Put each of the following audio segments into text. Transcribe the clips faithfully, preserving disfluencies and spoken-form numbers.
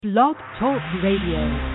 Blog Talk Radio.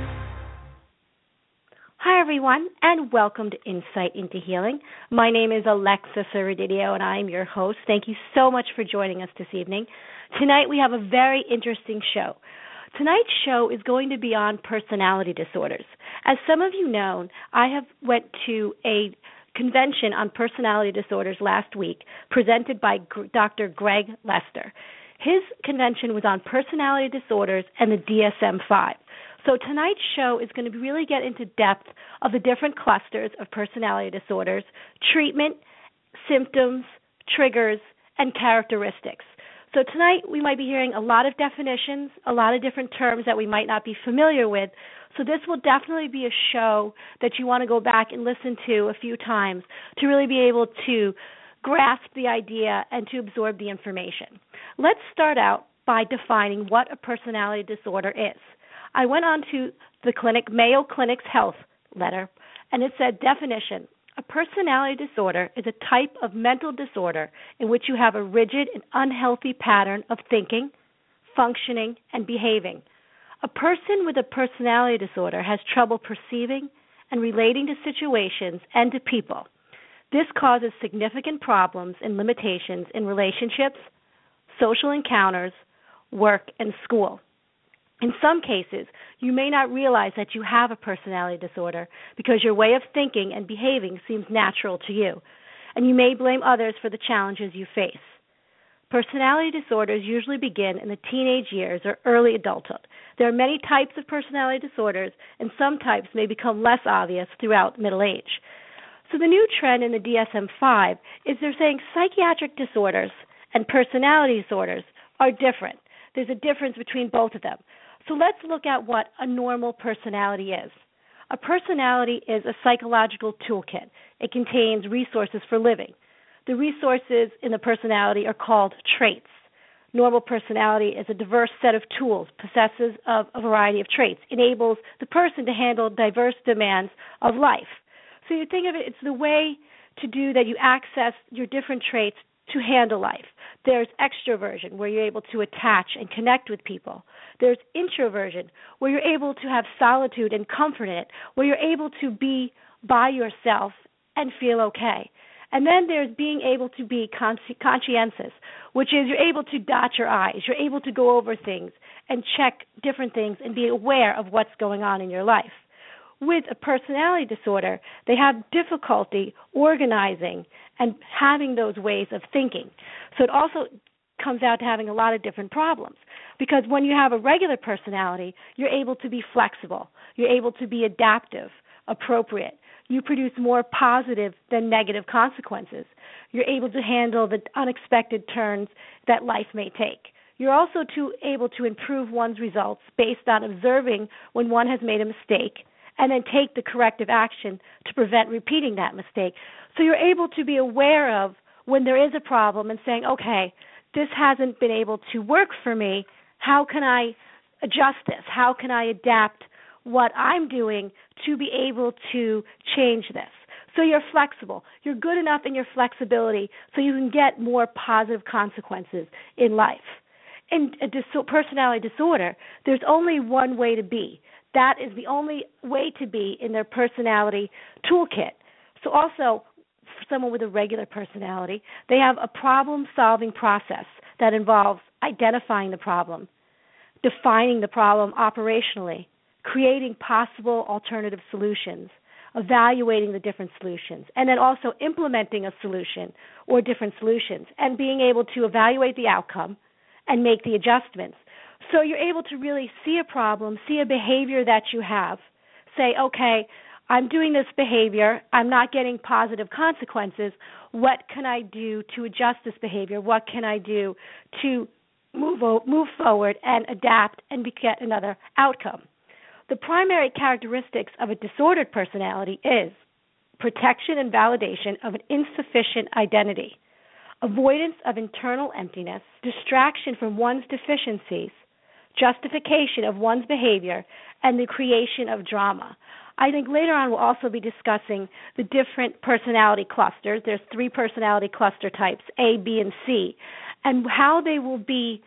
Hi, everyone, and welcome to Insight into Healing. My name is Alexa Sorrididio, and I am your host. Thank you so much for joining us this evening. Tonight, we have a very interesting show. Tonight's show is going to be on personality disorders. As some of you know, I have went to a convention on personality disorders last week, presented by Doctor Greg Lester. His convention was on personality disorders and the D S M five. So tonight's show is going to really get into depth of the different clusters of personality disorders, treatment, symptoms, triggers, and characteristics. So tonight we might be hearing a lot of definitions, a lot of different terms that we might not be familiar with. So this will definitely be a show that you want to go back and listen to a few times to really be able to grasp the idea and to absorb the information. Let's start out by defining what a personality disorder is. I went on to the clinic, Mayo Clinic's health letter, and it said, definition, a personality disorder is a type of mental disorder in which you have a rigid and unhealthy pattern of thinking, functioning, and behaving. A person with a personality disorder has trouble perceiving and relating to situations and to people. This causes significant problems and limitations in relationships, social encounters, work, and school. In some cases, you may not realize that you have a personality disorder because your way of thinking and behaving seems natural to you, and you may blame others for the challenges you face. Personality disorders usually begin in the teenage years or early adulthood. There are many types of personality disorders, and some types may become less obvious throughout middle age. So the new trend in the D S M five is they're saying psychiatric disorders and personality disorders are different. There's a difference between both of them. So let's look at what a normal personality is. A personality is a psychological toolkit. It contains resources for living. The resources in the personality are called traits. Normal personality is a diverse set of tools, possesses of a variety of traits, enables the person to handle diverse demands of life. So you think of it, it's the way to do that you access your different traits to handle life. There's extroversion, where you're able to attach and connect with people. There's introversion, where you're able to have solitude and comfort in it, where you're able to be by yourself and feel okay. And then there's being able to be consci- conscientious, which is you're able to dot your I's. You're able to go over things and check different things and be aware of what's going on in your life. With a personality disorder, they have difficulty organizing and having those ways of thinking. So it also comes out to having a lot of different problems, because when you have a regular personality, you're able to be flexible. You're able to be adaptive, appropriate. You produce more positive than negative consequences. You're able to handle the unexpected turns that life may take. You're also to, able to improve one's results based on observing when one has made a mistake and then take the corrective action to prevent repeating that mistake. So you're able to be aware of when there is a problem and saying, okay, this hasn't been able to work for me. How can I adjust this? How can I adapt what I'm doing to be able to change this? So you're flexible. You're good enough in your flexibility so you can get more positive consequences in life. In a dis- personality disorder, there's only one way to be. That is the only way to be in their personality toolkit. So also, for someone with a regular personality, they have a problem-solving process that involves identifying the problem, defining the problem operationally, creating possible alternative solutions, evaluating the different solutions, and then also implementing a solution or different solutions, and being able to evaluate the outcome and make the adjustments. So you're able to really see a problem, see a behavior that you have, say, okay, I'm doing this behavior, I'm not getting positive consequences. What can I do to adjust this behavior? What can I do to move move forward and adapt and get another outcome? The primary characteristics of a disordered personality is protection and validation of an insufficient identity, avoidance of internal emptiness, distraction from one's deficiencies, justification of one's behavior, and the creation of drama. I think later on we'll also be discussing the different personality clusters. There's three personality cluster types, A, B, and C, and how they will be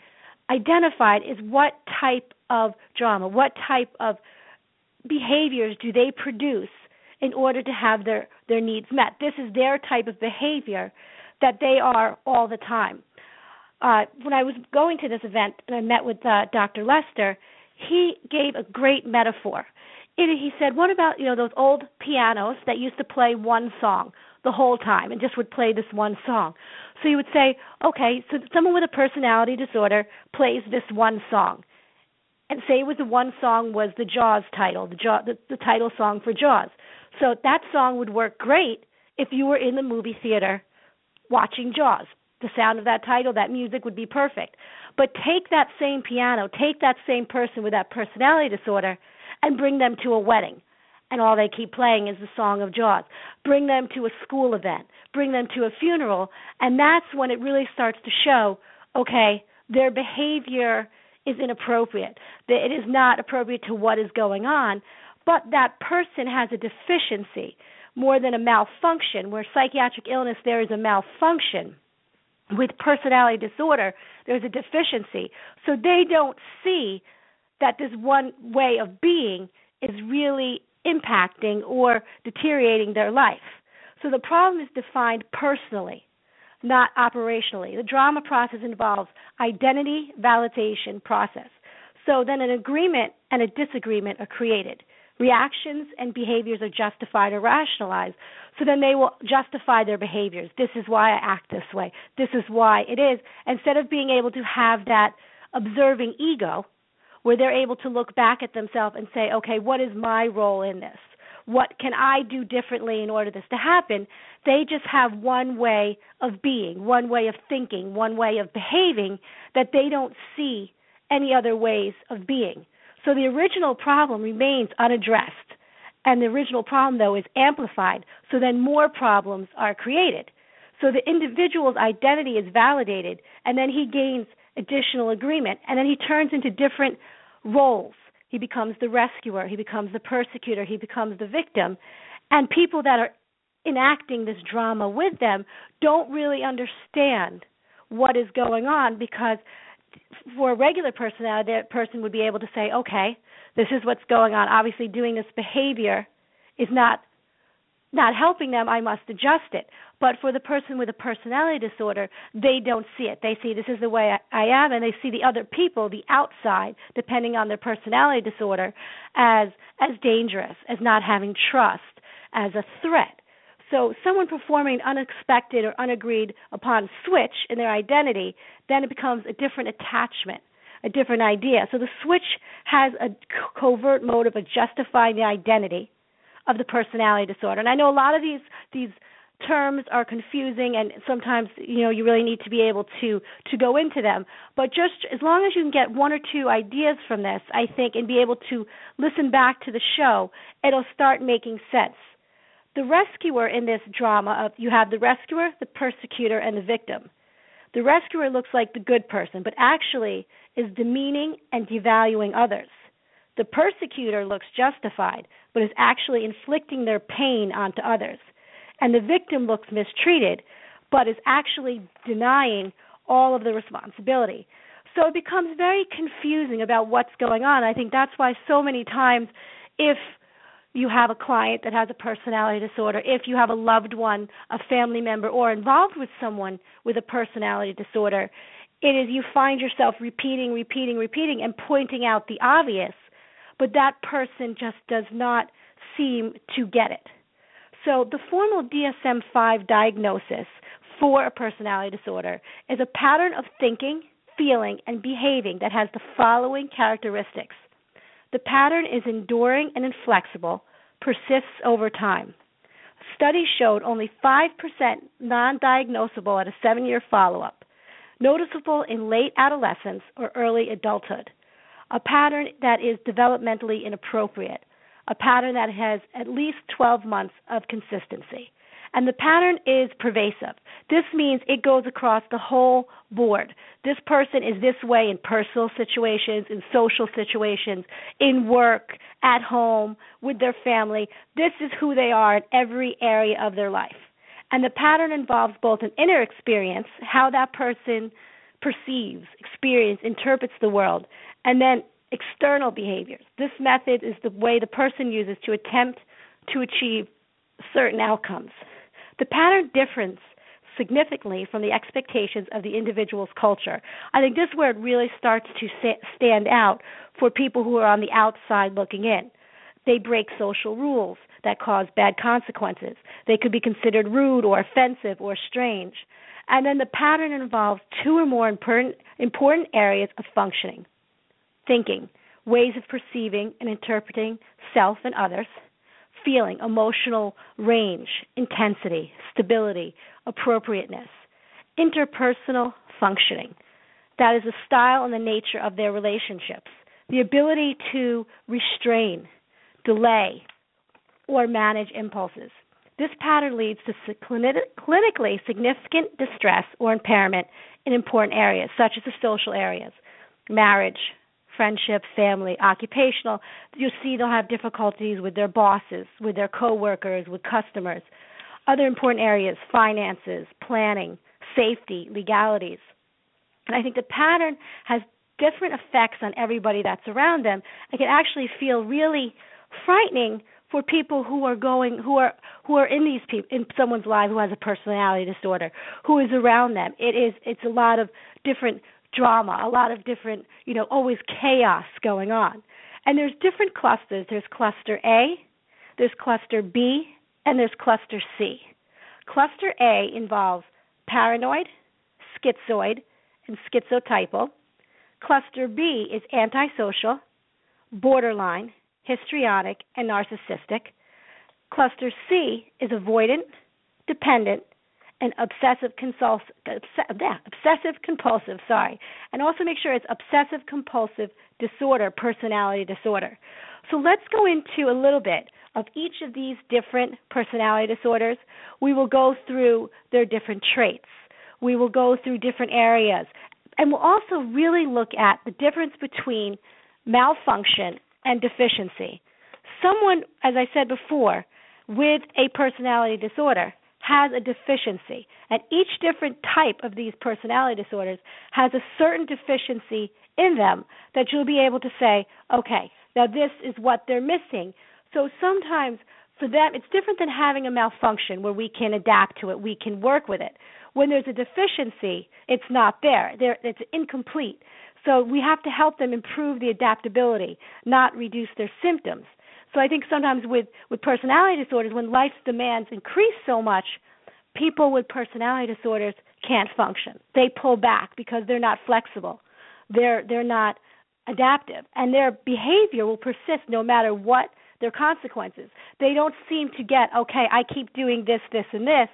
identified is what type of drama, what type of behaviors do they produce in order to have their, their needs met. This is their type of behavior that they are all the time. Uh, when I was going to this event and I met with uh, Doctor Lester, he gave a great metaphor. It, he said, what about, you know, those old pianos that used to play one song the whole time and just would play this one song? So you would say, okay, so someone with a personality disorder plays this one song. And say it was the one song was the Jaws title, the, Jaw, the, the title song for Jaws. So that song would work great if you were in the movie theater watching Jaws. The sound of that title, that music would be perfect. But take that same piano, take that same person with that personality disorder, and bring them to a wedding, and all they keep playing is the song of Jaws. Bring them to a school event, bring them to a funeral, and that's when it really starts to show, okay, their behavior is inappropriate. That it is not appropriate to what is going on, but that person has a deficiency more than a malfunction. Where psychiatric illness, there is a malfunction. With personality disorder, there's a deficiency. So they don't see that this one way of being is really impacting or deteriorating their life. So the problem is defined personally, not operationally. The drama process involves identity validation process. So then an agreement and a disagreement are created. Reactions and behaviors are justified or rationalized. So then they will justify their behaviors. This is why I act this way. This is why it is. Instead of being able to have that observing ego where they're able to look back at themselves and say, okay, what is my role in this? What can I do differently in order for this to happen? They just have one way of being, one way of thinking, one way of behaving that they don't see any other ways of being. So the original problem remains unaddressed, and the original problem, though, is amplified, so then more problems are created. So the individual's identity is validated, and then he gains additional agreement, and then he turns into different roles. He becomes the rescuer, he becomes the persecutor, he becomes the victim, and people that are enacting this drama with them don't really understand what is going on, because for a regular personality, that person would be able to say, okay, this is what's going on. Obviously, doing this behavior is not not helping them. I must adjust it. But for the person with a personality disorder, they don't see it. They see this is the way I, I am, and they see the other people, the outside, depending on their personality disorder, as as dangerous, as not having trust, as a threat. So someone performing an unexpected or unagreed upon switch in their identity, then it becomes a different attachment, a different idea. So the switch has a covert motive of justifying the identity of the personality disorder. And I know a lot of these these terms are confusing, and sometimes, you know, you really need to be able to to go into them. But just as long as you can get one or two ideas from this, I think, and be able to listen back to the show, it'll start making sense. The rescuer in this drama, of you have the rescuer, the persecutor, and the victim. The rescuer looks like the good person, but actually is demeaning and devaluing others. The persecutor looks justified, but is actually inflicting their pain onto others. And the victim looks mistreated, but is actually denying all of the responsibility. So it becomes very confusing about what's going on. I think that's why so many times, if you have a client that has a personality disorder, if you have a loved one, a family member, or involved with someone with a personality disorder, it is you find yourself repeating, repeating, repeating, and pointing out the obvious, but that person just does not seem to get it. So the formal D S M five diagnosis for a personality disorder is a pattern of thinking, feeling, and behaving that has the following characteristics. The pattern is enduring and inflexible, persists over time. Studies showed only five percent non-diagnosable at a seven-year follow-up, noticeable in late adolescence or early adulthood. A pattern that is developmentally inappropriate, a pattern that has at least twelve months of consistency. And the pattern is pervasive. This means it goes across the whole board. This person is this way in personal situations, in social situations, in work, at home, with their family. This is who they are in every area of their life. And the pattern involves both an inner experience, how that person perceives, experiences, interprets the world, and then external behaviors. This method is the way the person uses to attempt to achieve certain outcomes. The pattern differs significantly from the expectations of the individual's culture. I think this is where it really starts to stand out for people who are on the outside looking in. They break social rules that cause bad consequences. They could be considered rude or offensive or strange. And then the pattern involves two or more important, important areas of functioning: thinking, ways of perceiving and interpreting self and others; feeling, emotional range, intensity, stability, appropriateness; interpersonal functioning. That is the style and the nature of their relationships, the ability to restrain, delay, or manage impulses. This pattern leads to clinically significant distress or impairment in important areas, such as the social areas: marriage, friendship, family, occupational. You see they'll have difficulties with their bosses, with their coworkers, with customers. Other important areas: finances, planning, safety, legalities. And I think the pattern has different effects on everybody that's around them. It can actually feel really frightening for people who are going, who are who are in these people, in someone's life who has a personality disorder, who is around them. It is it's a lot of different drama, a lot of different, you know, always chaos going on. And there's different clusters. There's cluster A, there's cluster B, and there's cluster C. Cluster A involves paranoid, schizoid, and schizotypal. Cluster B is antisocial, borderline, histrionic, and narcissistic. Cluster C is avoidant, dependent, and obsessive compulsive, obsessive compulsive, sorry. And also make sure it's obsessive compulsive disorder, personality disorder. So let's go into a little bit of each of these different personality disorders. We will go through their different traits. We will go through different areas. And we'll also really look at the difference between malfunction and deficiency. Someone, as I said before, with a personality disorder has a deficiency, and each different type of these personality disorders has a certain deficiency in them that you'll be able to say, okay, now this is what they're missing. So sometimes for them, it's different than having a malfunction where we can adapt to it, we can work with it. When there's a deficiency, it's not there. There, it's incomplete. So we have to help them improve the adaptability, not reduce their symptoms. So I think sometimes with, with personality disorders, when life's demands increase so much, people with personality disorders can't function. They pull back because they're not flexible. They're they're not adaptive, and their behavior will persist no matter what their consequences. They don't seem to get, okay, I keep doing this, this, and this,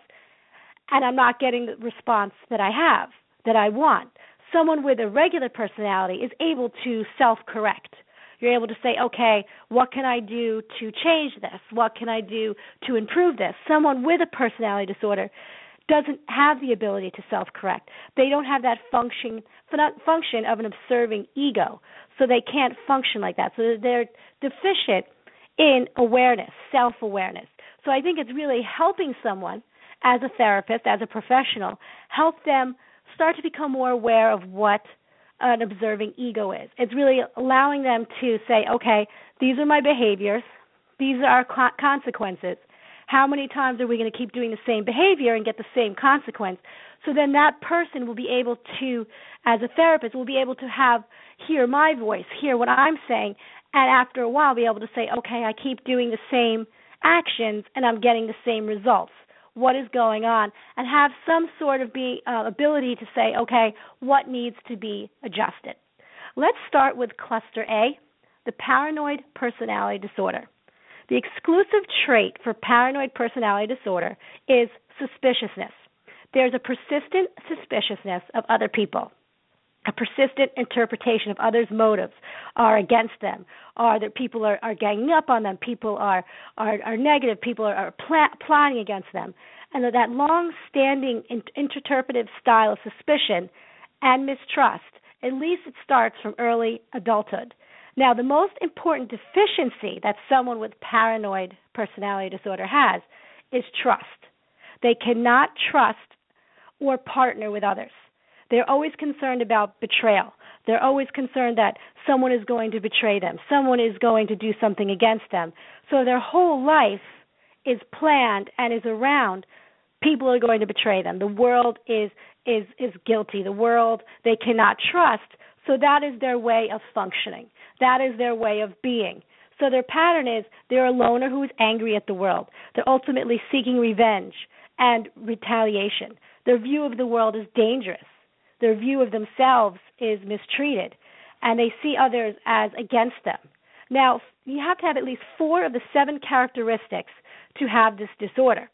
and I'm not getting the response that I have, that I want. Someone with a regular personality is able to self-correct. You're able to say, okay, what can I do to change this? What can I do to improve this? Someone with a personality disorder doesn't have the ability to self-correct. They don't have that function function of an observing ego, so they can't function like that. So they're deficient in awareness, self-awareness. So I think it's really helping someone as a therapist, as a professional, help them start to become more aware of what an observing ego is. It's really allowing them to say, okay, these are my behaviors, these are our co- consequences. How many times are we going to keep doing the same behavior and get the same consequence? So then that person will be able to, as a therapist, will be able to have, hear my voice, hear what I'm saying, and after a while be able to say, okay, I keep doing the same actions and I'm getting the same results. What is going on? And have some sort of be, uh, ability to say, okay, what needs to be adjusted? Let's start with cluster A, the paranoid personality disorder. The exclusive trait for paranoid personality disorder is suspiciousness. There's a persistent suspiciousness of other people, a persistent interpretation of others' motives are against them, or that people are, are ganging up on them, people are are, are negative, people are, are pl- plotting against them. And that, that long-standing in, interpretive style of suspicion and mistrust, at least it starts from early adulthood. Now, the most important deficiency that someone with paranoid personality disorder has is trust. They cannot trust or partner with others. They're always concerned about betrayal. They're always concerned that someone is going to betray them. Someone is going to do something against them. So their whole life is planned and is around people are going to betray them. The world is is is guilty. The world they cannot trust. So that is their way of functioning. That is their way of being. So their pattern is they're a loner who is angry at the world. They're ultimately seeking revenge and retaliation. Their view of the world is dangerous. Their view of themselves is mistreated, and they see others as against them. Now, you have to have at least four of the seven characteristics to have this disorder.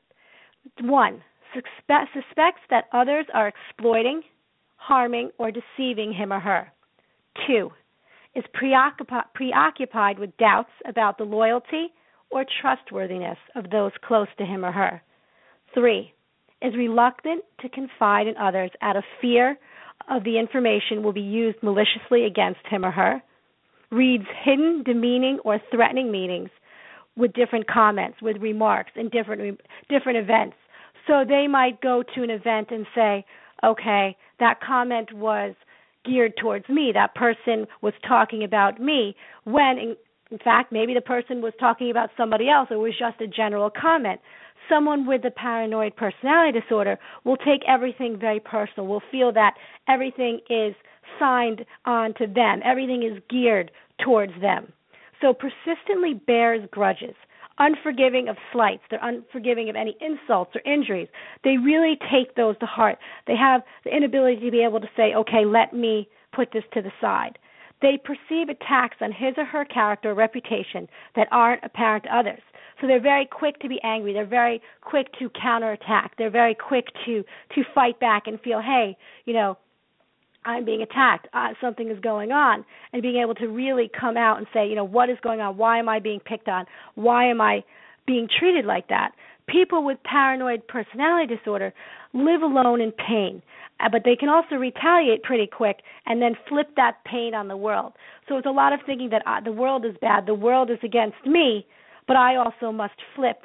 One, suspect, suspects that others are exploiting, harming, or deceiving him or her. Two, is preoccupi- preoccupied with doubts about the loyalty or trustworthiness of those close to him or her. Three, is reluctant to confide in others out of fear of the information will be used maliciously against him or her. Reads hidden, demeaning, or threatening meanings with different comments, with remarks in different different events. So they might go to an event and say, okay, that comment was geared towards me. That person was talking about me, when in, in fact maybe the person was talking about somebody else. It was just a general comment. Someone with a paranoid personality disorder will take everything very personal, will feel that everything is signed on to them, everything is geared towards them. So persistently bears grudges, unforgiving of slights, they're unforgiving of any insults or injuries. They really take those to heart. They have the inability to be able to say, okay, let me put this to the side. They perceive attacks on his or her character or reputation that aren't apparent to others. So they're very quick to be angry. They're very quick to counterattack. They're very quick to, to fight back and feel, hey, you know, I'm being attacked. Uh, something is going on. And being able to really come out and say, you know, what is going on? Why am I being picked on? Why am I being treated like that? People with paranoid personality disorder live alone in pain, uh, but they can also retaliate pretty quick and then flip that pain on the world. So it's a lot of thinking that uh, the world is bad, the world is against me, but I also must flip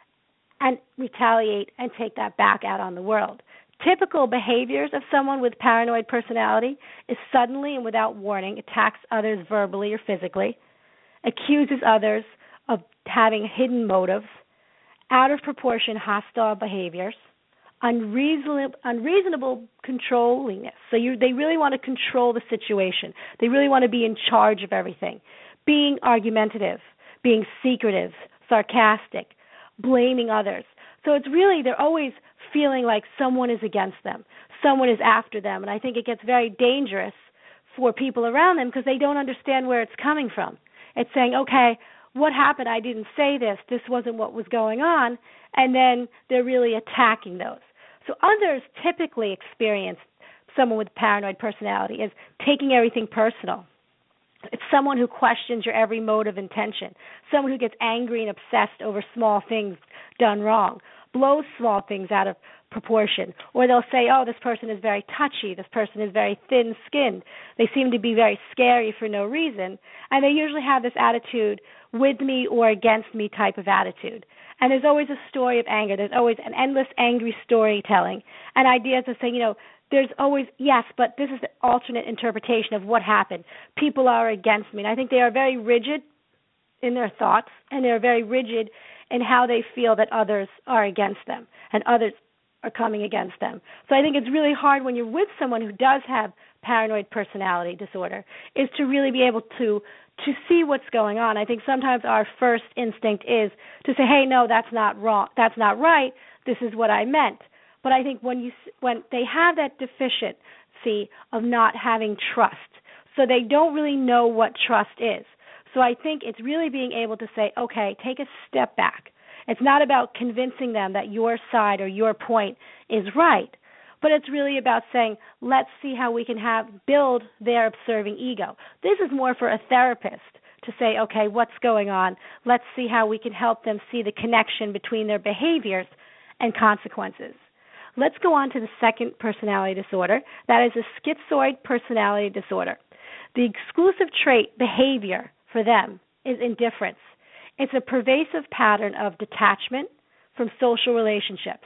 and retaliate and take that back out on the world. Typical behaviors of someone with paranoid personality is suddenly and without warning attacks others verbally or physically, accuses others of having hidden motives, out of proportion hostile behaviors, unreasonable, unreasonable controllingness. So you, they really want to control the situation. They really want to be in charge of everything. Being argumentative, being secretive, sarcastic, blaming others. So it's really, they're always feeling like someone is against them, someone is after them, and I think it gets very dangerous for people around them because they don't understand where it's coming from. It's saying, okay, what happened? I didn't say this. This wasn't what was going on, and then they're really attacking those. So others typically experience someone with paranoid personality as taking everything personal. It's someone who questions your every motive intention, someone who gets angry and obsessed over small things done wrong, blows small things out of proportion, or they'll say, oh, this person is very touchy, this person is very thin-skinned, they seem to be very scary for no reason, and they usually have this attitude with me or against me type of attitude. And there's always a story of anger. There's always an endless angry storytelling and ideas of saying, you know, there's always, yes, but this is the alternate interpretation of what happened. People are against me. And I think they are very rigid in their thoughts, and they're very rigid in how they feel that others are against them and others are coming against them. So I think it's really hard when you're with someone who does have paranoid personality disorder is to really be able to to see what's going on. I think sometimes our first instinct is to say, hey, no, that's not wrong. That's not right. This is what I meant. But I think when you when they have that deficiency of not having trust, so they don't really know what trust is. So I think it's really being able to say, okay, take a step back. It's not about convincing them that your side or your point is right, but it's really about saying, let's see how we can have build their observing ego. This is more for a therapist to say, okay, what's going on? Let's see how we can help them see the connection between their behaviors and consequences. Let's go on to the second personality disorder. That is a schizoid personality disorder. The exclusive trait behavior for them is indifference. It's a pervasive pattern of detachment from social relationships,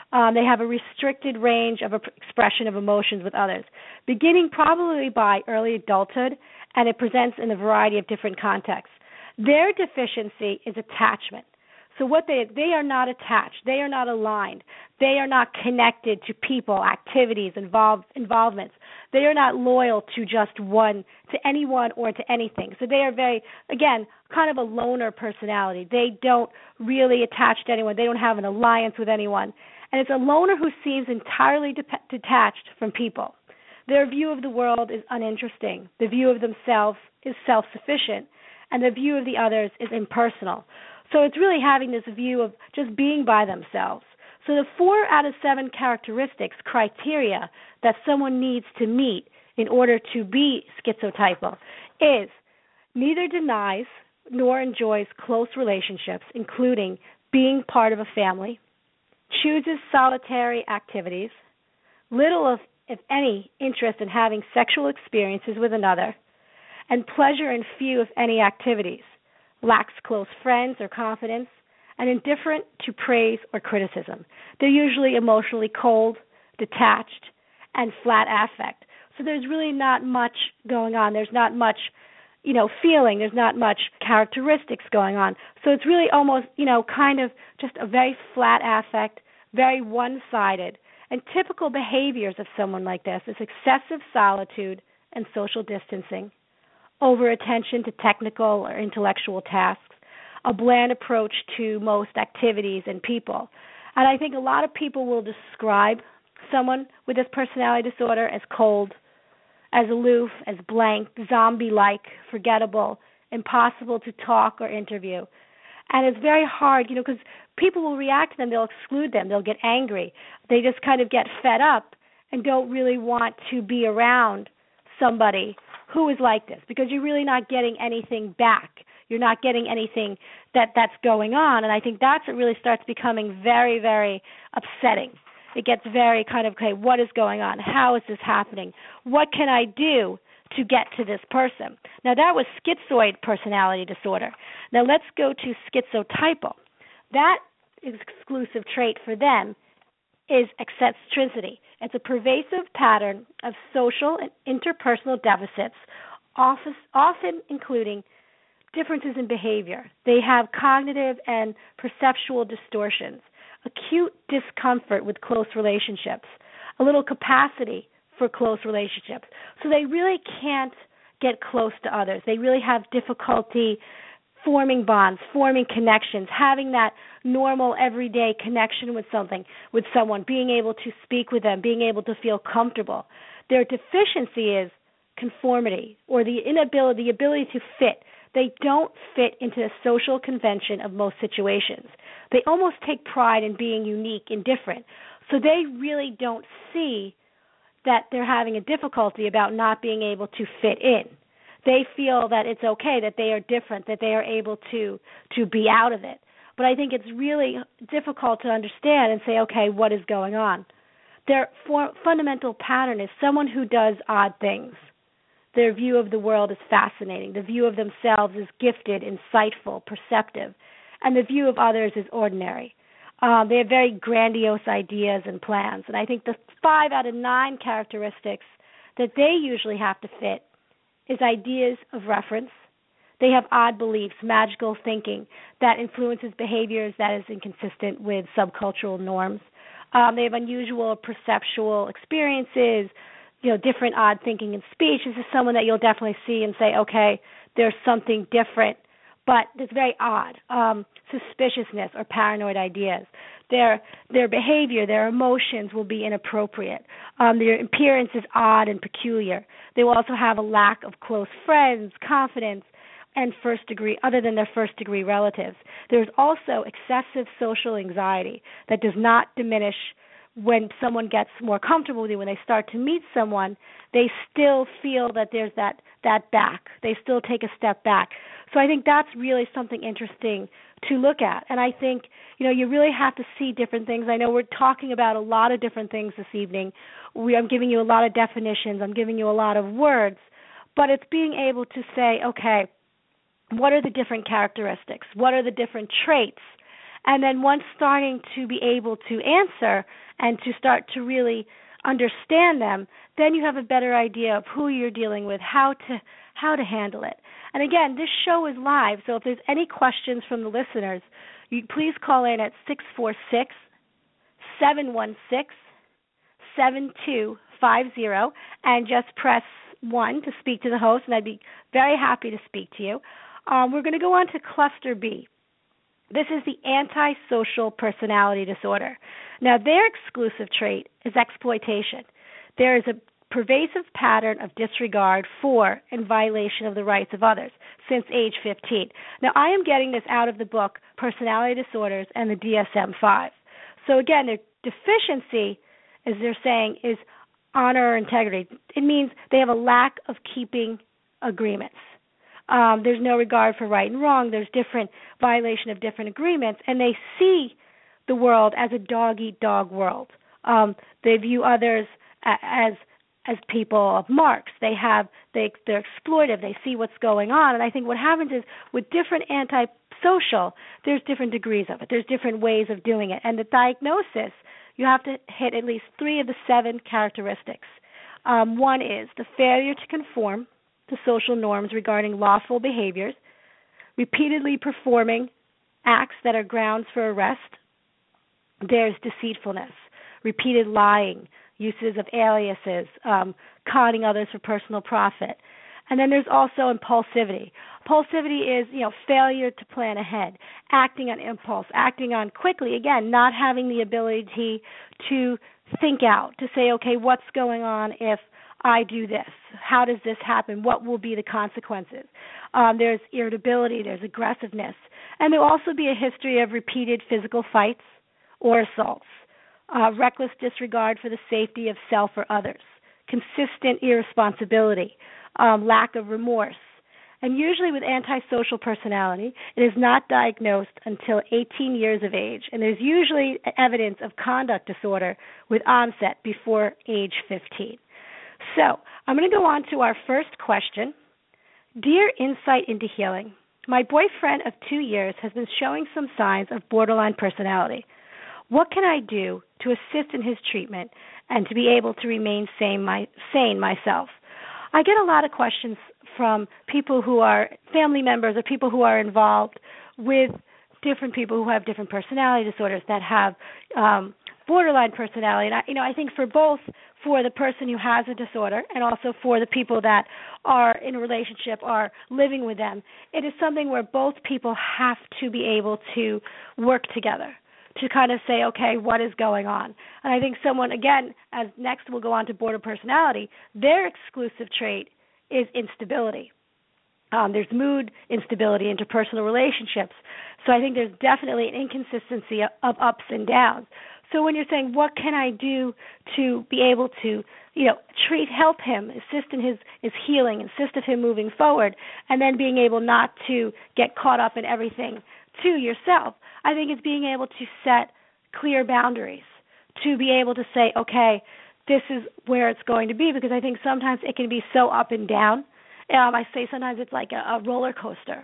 Um, they have a restricted range of expression of emotions with others, beginning probably by early adulthood, and it presents in a variety of different contexts. Their deficiency is attachment. So what they they are not attached. They are not aligned. They are not connected to people, activities, involve, involvements. They are not loyal to just one, to anyone or to anything. So they are very, again, kind of a loner personality. They don't really attach to anyone. They don't have an alliance with anyone. And it's a loner who seems entirely de- detached from people. Their view of the world is uninteresting. The view of themselves is self-sufficient. And the view of the others is impersonal. So it's really having this view of just being by themselves. So the four out of seven characteristics, criteria that someone needs to meet in order to be schizotypal is neither denies nor enjoys close relationships, including being part of a family, chooses solitary activities, little of, if any, interest in having sexual experiences with another, and pleasure in few, if any, activities, lacks close friends or confidence, and indifferent to praise or criticism. They're usually emotionally cold, detached, and flat affect. So there's really not much going on. There's not much, you know, feeling. There's not much characteristics going on. So it's really almost, you know, kind of just a very flat affect, very one-sided. And typical behaviors of someone like this is excessive solitude and social distancing, over-attention to technical or intellectual tasks, a bland approach to most activities and people. And I think a lot of people will describe someone with this personality disorder as cold, as aloof, as blank, zombie-like, forgettable, impossible to talk or interview. And it's very hard, you know, because people will react to them. They'll exclude them. They'll get angry. They just kind of get fed up and don't really want to be around somebody who is like this, because you're really not getting anything back. You're not getting anything that, that's going on. And I think that's what really starts becoming very, very upsetting. It gets very kind of, okay, what is going on? How is this happening? What can I do to get to this person? Now, that was schizoid personality disorder. Now, let's go to schizotypal. That exclusive trait for them is eccentricity. It's a pervasive pattern of social and interpersonal deficits, often including differences in behavior. They have cognitive and perceptual distortions, acute discomfort with close relationships, a little capacity for close relationships. So they really can't get close to others. They really have difficulty forming bonds, forming connections, having that normal everyday connection with something, with someone, being able to speak with them, being able to feel comfortable. Their deficiency is conformity, or the inability, the ability to fit. They don't fit into the social convention of most situations. They almost take pride in being unique and different. So they really don't see that they're having a difficulty about not being able to fit in. They feel that it's okay, that they are different, that they are able to to be out of it. But I think it's really difficult to understand and say, okay, what is going on? Their for, fundamental pattern is someone who does odd things. Their view of the world is fascinating. The view of themselves is gifted, insightful, perceptive. And the view of others is ordinary. Um, they have very grandiose ideas and plans. And I think the five out of nine characteristics that they usually have to fit is ideas of reference. They have odd beliefs, magical thinking that influences behaviors that is inconsistent with subcultural norms. Um, they have unusual perceptual experiences, you know, different odd thinking and speech. This is someone that you'll definitely see and say, okay, there's something different, but it's very odd. Um, suspiciousness or paranoid ideas. Their their behavior, their emotions will be inappropriate. Um, their appearance is odd and peculiar. They will also have a lack of close friends, confidence, and first degree, other than their first degree relatives. There's also excessive social anxiety that does not diminish when someone gets more comfortable with you. When they start to meet someone, they still feel that there's that, that back. They still take a step back. So I think that's really something interesting to look at. And I think, you know, you really have to see different things. I know we're talking about a lot of different things this evening. We, I'm giving you a lot of definitions. I'm giving you a lot of words. But it's being able to say, okay, what are the different characteristics? What are the different traits? And then once starting to be able to answer and to start to really understand them, then you have a better idea of who you're dealing with, how to how to handle it. And again, this show is live, so if there's any questions from the listeners, you please call in at six four six, seven one six, seven two five zero and just press one to speak to the host, and I'd be very happy to speak to you. Um, we're going to go on to cluster B. This is the antisocial personality disorder. Now, their exclusive trait is exploitation. There is a pervasive pattern of disregard for and violation of the rights of others since age fifteen. Now, I am getting this out of the book Personality Disorders and the D S M five. So again, their deficiency, as they're saying, is honor or integrity. It means they have a lack of keeping agreements. Um, there's no regard for right and wrong. There's different violation of different agreements, and they see the world as a dog-eat-dog world. Um, they view others as as people of marks. They have they they're exploitive. They see what's going on, and I think what happens is with different antisocial, there's different degrees of it. There's different ways of doing it, and the diagnosis, you have to hit at least three of the seven characteristics. Um, one is the failure to conform to social norms regarding lawful behaviors, repeatedly performing acts that are grounds for arrest. There's deceitfulness, repeated lying, uses of aliases, um, conning others for personal profit. And then there's also impulsivity. Impulsivity is, you know, failure to plan ahead, acting on impulse, acting on quickly, again, not having the ability to think out, to say, okay, what's going on if I do this? How does this happen? What will be the consequences? Um, there's irritability, there's aggressiveness, and there will also be a history of repeated physical fights or assaults, uh, reckless disregard for the safety of self or others, consistent irresponsibility, um, lack of remorse. And usually with antisocial personality, it is not diagnosed until eighteen years of age, and there's usually evidence of conduct disorder with onset before age fifteen. So I'm going to go on to our first question. Dear Insight into Healing, my boyfriend of two years has been showing some signs of borderline personality. What can I do to assist in his treatment and to be able to remain sane, my, sane myself? I get a lot of questions from people who are family members or people who are involved with different people who have different personality disorders that have um, borderline personality. And I, you know, I think for both, for the person who has a disorder and also for the people that are in a relationship or living with them, it is something where both people have to be able to work together to kind of say, okay, what is going on? And I think someone, again, as next we'll go on to border personality, their exclusive trait is instability. Um, there's mood instability, interpersonal relationships. So I think there's definitely an inconsistency of ups and downs. So when you're saying, what can I do to be able to, you know, treat, help him, assist in his, his healing, assist of him moving forward, and then being able not to get caught up in everything to yourself, I think it's being able to set clear boundaries, to be able to say, okay, this is where it's going to be, because I think sometimes it can be so up and down. Um, I say sometimes it's like a, a roller coaster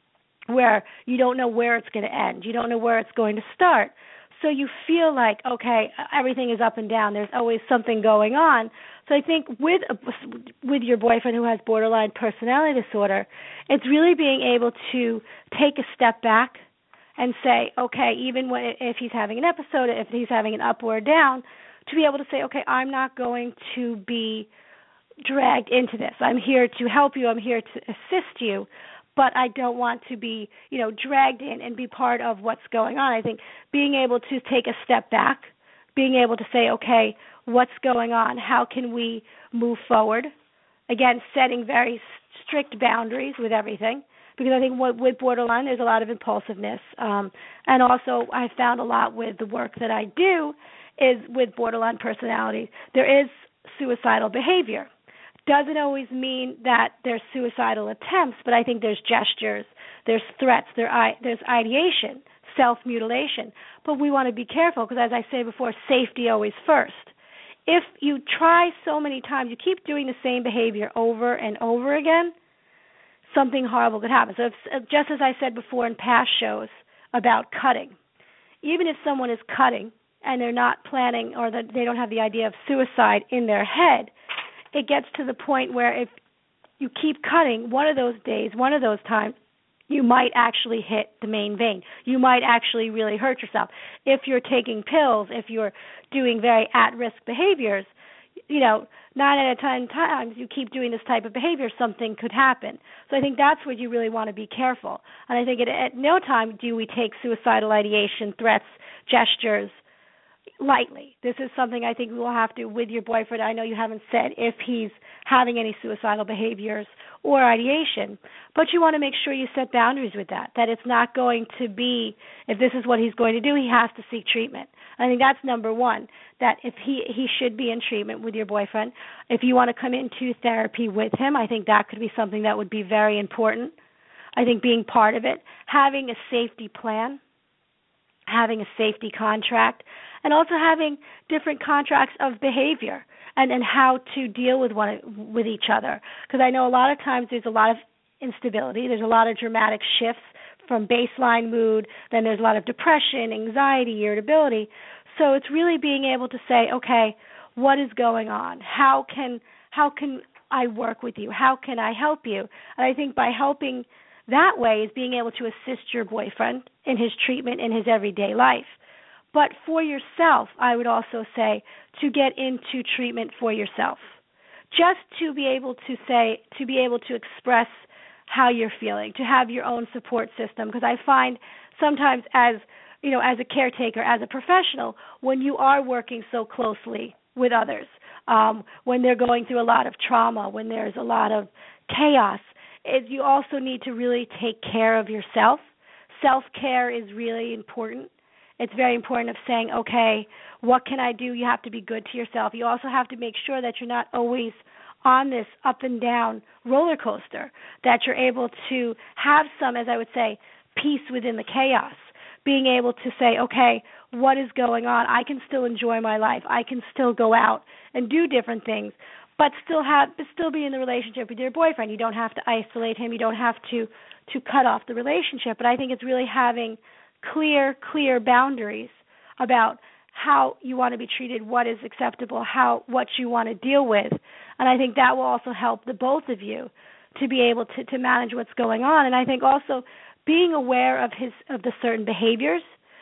where you don't know where it's going to end. You don't know where it's going to start. So you feel like, okay, everything is up and down. There's always something going on. So I think with with your boyfriend who has borderline personality disorder, it's really being able to take a step back and say, okay, even when if he's having an episode, if he's having an up or a down, to be able to say, okay, I'm not going to be dragged into this. I'm here to help you. I'm here to assist you. But I don't want to be, you know, dragged in and be part of what's going on. I think being able to take a step back, being able to say, okay, what's going on? How can we move forward? Again, setting very strict boundaries with everything, because I think what, with borderline, there's a lot of impulsiveness. Um, and also I found a lot with the work that I do is with borderline personality, there is suicidal behavior. Doesn't always mean that there's suicidal attempts, but I think there's gestures, there's threats, there, there's ideation, self-mutilation. But we want to be careful because, as I say before, safety always first. If you try so many times, you keep doing the same behavior over and over again, something horrible could happen. So if, just as I said before in past shows about cutting, even if someone is cutting and they're not planning or that they don't have the idea of suicide in their head, it gets to the point where if you keep cutting, one of those days, one of those times, you might actually hit the main vein. You might actually really hurt yourself. If you're taking pills, if you're doing very at-risk behaviors, you know, nine out of ten times you keep doing this type of behavior, something could happen. So I think that's where you really want to be careful. And I think at, at no time do we take suicidal ideation, threats, gestures lightly. This is something I think we will have to, with your boyfriend, I know you haven't said if he's having any suicidal behaviors or ideation, but you want to make sure you set boundaries with that, that it's not going to be, if this is what he's going to do, he has to seek treatment. I think that's number one, that if he, he should be in treatment with your boyfriend. If you want to come into therapy with him, I think that could be something that would be very important. I think being part of it, having a safety plan, having a safety contract, and also having different contracts of behavior and, and how to deal with one with each other. Because I know a lot of times there's a lot of instability, there's a lot of dramatic shifts from baseline mood, then there's a lot of depression, anxiety, irritability. So it's really being able to say, okay, what is going on? How can how can I work with you? How can I help you? And I think by helping that way is being able to assist your boyfriend in his treatment in his everyday life. But for yourself, I would also say to get into treatment for yourself, just to be able to say, to be able to express how you're feeling, to have your own support system. Because I find sometimes as, you know, as a caretaker, as a professional, when you are working so closely with others, um, when they're going through a lot of trauma, when there's a lot of chaos, it, you also need to really take care of yourself. Self-care is really important. It's very important of saying, okay, what can I do? You have to be good to yourself. You also have to make sure that you're not always on this up and down roller coaster, that you're able to have some, as I would say, peace within the chaos, being able to say, okay, what is going on? I can still enjoy my life. I can still go out and do different things, but still have, but still be in the relationship with your boyfriend. You don't have to isolate him. You don't have to, to cut off the relationship. But I think it's really having clear, clear boundaries about how you want to be treated, what is acceptable, how what you want to deal with. And I think that will also help the both of you to be able to, to manage what's going on. And I think also being aware of his of the certain behaviors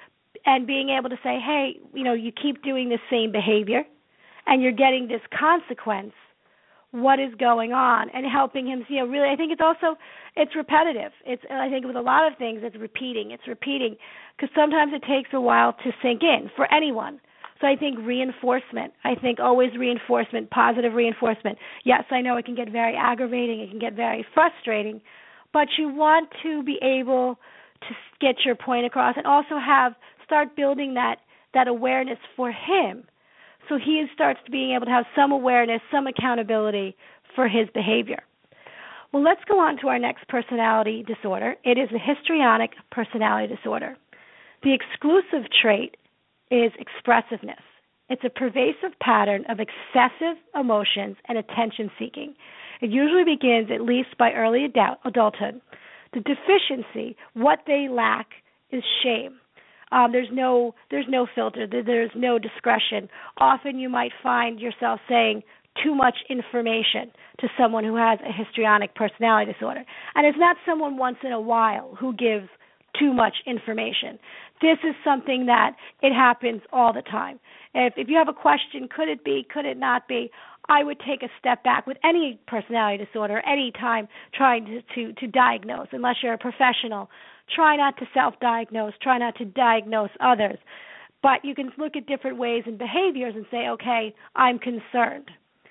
and being able to say, hey, you know, you keep doing the same behavior and you're getting this consequence. What is going on, and helping him, you know, really, I think it's also, it's repetitive. It's, I think with a lot of things, it's repeating. It's repeating because sometimes it takes a while to sink in for anyone. So I think reinforcement, I think always reinforcement, positive reinforcement. Yes, I know it can get very aggravating. It can get very frustrating, but you want to be able to get your point across and also have, start building that, that awareness for him. So he starts being able to have some awareness, some accountability for his behavior. Well, let's go on to our next personality disorder. It is a histrionic personality disorder. The exclusive trait is expressiveness. It's a pervasive pattern of excessive emotions and attention seeking. It usually begins at least by early adulthood. The deficiency, what they lack, is shame. Um, there's no there's no filter. There's no discretion. Often you might find yourself saying too much information to someone who has a histrionic personality disorder. And it's not someone once in a while who gives too much information. This is something that it happens all the time. If, if you have a question, could it be, could it not be, I would take a step back with any personality disorder, any time trying to, to, to diagnose, unless you're a professional. Try not to self-diagnose. Try not to diagnose others. But you can look at different ways and behaviors and say, okay, I'm concerned.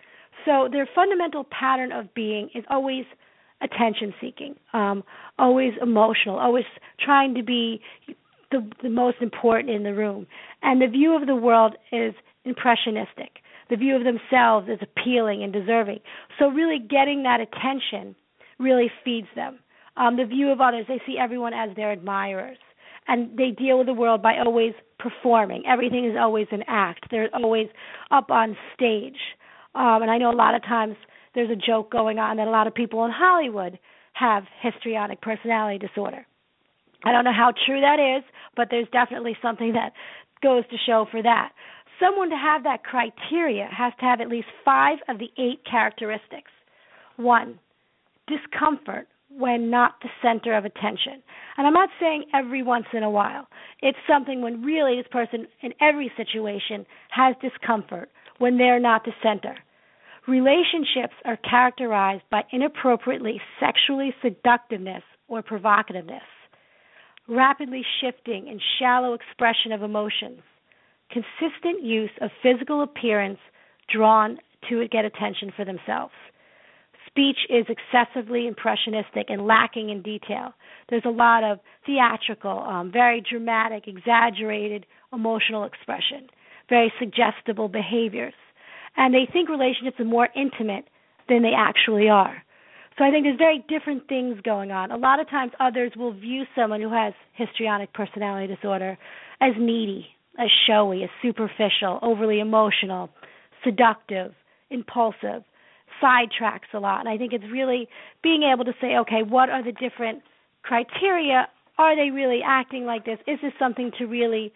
So their fundamental pattern of being is always attention-seeking, um, always emotional, always trying to be the, the most important in the room. And the view of the world is impressionistic. The view of themselves is appealing and deserving. So really getting that attention really feeds them. Um, the view of others, they see everyone as their admirers. And they deal with the world by always performing. Everything is always an act. They're always up on stage. Um, and I know a lot of times there's a joke going on that a lot of people in Hollywood have histrionic personality disorder. I don't know how true that is, but there's definitely something that goes to show for that. Someone to have that criteria has to have at least five of the eight characteristics. One, discomfort when not the center of attention. And I'm not saying every once in a while. It's something when really this person in every situation has discomfort when they're not the center. Relationships are characterized by inappropriately sexually seductiveness or provocativeness, rapidly shifting and shallow expression of emotions, consistent use of physical appearance drawn to get attention for themselves. Speech is excessively impressionistic and lacking in detail. There's a lot of theatrical, um, very dramatic, exaggerated emotional expression, very suggestible behaviors. And they think relationships are more intimate than they actually are. So I think there's very different things going on. A lot of times others will view someone who has histrionic personality disorder as needy, as showy, as superficial, overly emotional, seductive, impulsive, sidetracks a lot. And I think it's really being able to say, okay, what are the different criteria? Are they really acting like this? Is this something to really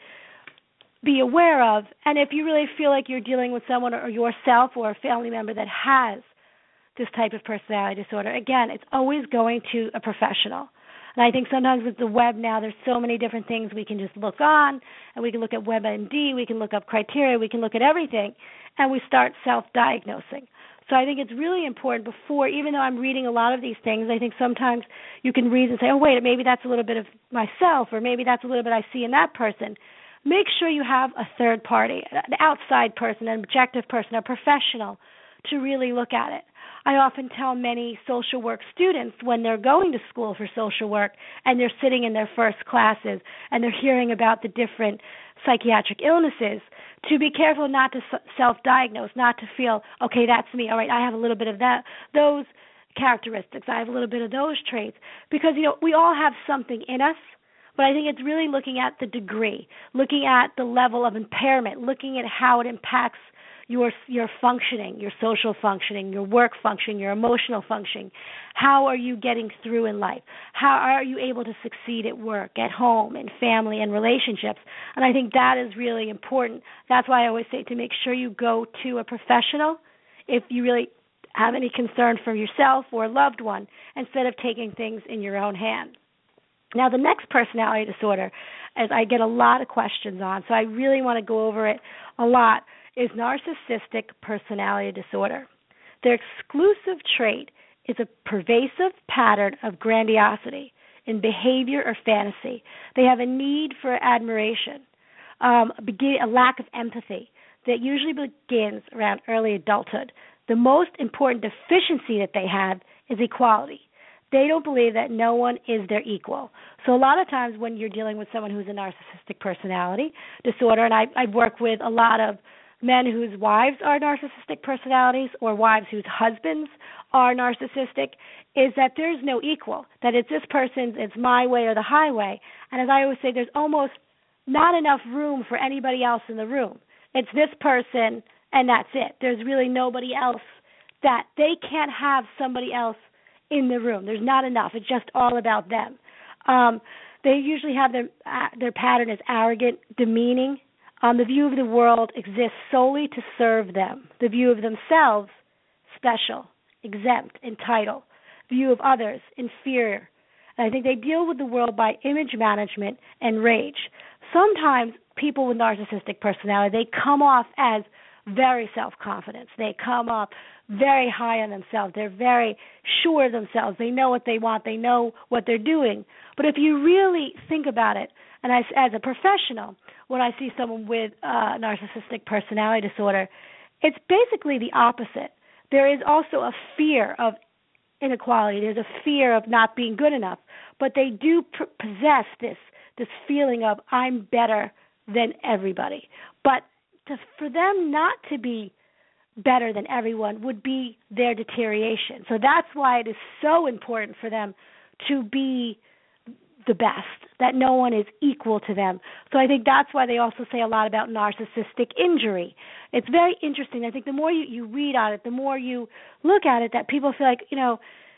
be aware of? And if you really feel like you're dealing with someone or yourself or a family member that has this type of personality disorder, again, it's always going to a professional. And I think sometimes with the web now, there's so many different things we can just look on, and we can look at WebMD, we can look up criteria, we can look at everything, and we start self-diagnosing. So I think it's really important before, even though I'm reading a lot of these things, I think sometimes you can read and say, oh, wait, maybe that's a little bit of myself, or maybe that's a little bit I see in that person. Make sure you have a third party, an outside person, an objective person, a professional to really look at it. I often tell many social work students when they're going to school for social work and they're sitting in their first classes and they're hearing about the different psychiatric illnesses, to be careful not to self-diagnose, not to feel, okay, that's me. All right, I have a little bit of that, those characteristics. I have a little bit of those traits. Because, you know, we all have something in us, but I think it's really looking at the degree, looking at the level of impairment, looking at how it impacts your your functioning, your social functioning, your work functioning, your emotional functioning. How are you getting through in life? How are you able to succeed at work, at home, in family, and relationships? And I think that is really important. That's why I always say to make sure you go to a professional if you really have any concern for yourself or a loved one, instead of taking things in your own hand. Now, the next personality disorder, as I get a lot of questions on, so I really want to go over it a lot, is narcissistic personality disorder. Their exclusive trait is a pervasive pattern of grandiosity in behavior or fantasy. They have a need for admiration, um, a lack of empathy that usually begins around early adulthood. The most important deficiency that they have is equality. They don't believe that no one is their equal. So a lot of times when you're dealing with someone who's a narcissistic personality disorder, and I, I work with a lot of men whose wives are narcissistic personalities or wives whose husbands are narcissistic, is that there's no equal, that it's this person's, it's my way or the highway. And as I always say, there's almost not enough room for anybody else in the room. It's this person and that's it. There's really nobody else, that they can't have somebody else in the room. There's not enough. It's just all about them. Um, they usually have their uh, their pattern as arrogant, demeaning. Um, the view of the world exists solely to serve them. The view of themselves, special, exempt, entitled. View of others, inferior. And I think they deal with the world by image management and rage. Sometimes people with narcissistic personality, they come off as very self-confident. They come up very high on themselves. They're very sure of themselves. They know what they want. They know what they're doing. But if you really think about it, and as, as a professional, when I see someone with uh, narcissistic personality disorder, it's basically the opposite. There is also a fear of inequality. There's a fear of not being good enough. But they do pr- possess this this feeling of I'm better than everybody. But to, for them not to be better than everyone would be their deterioration. So that's why it is so important for them to be the best, that no one is equal to them. So I think that's why they also say a lot about narcissistic injury. It's very interesting. I think the more you, you read on it, the more you look at it, that people feel like, you know,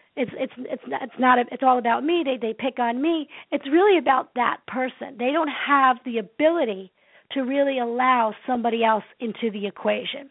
It's it's it's not, it's not a, it's all about me. They they pick on me. It's really about that person. They don't have the ability to really allow somebody else into the equation.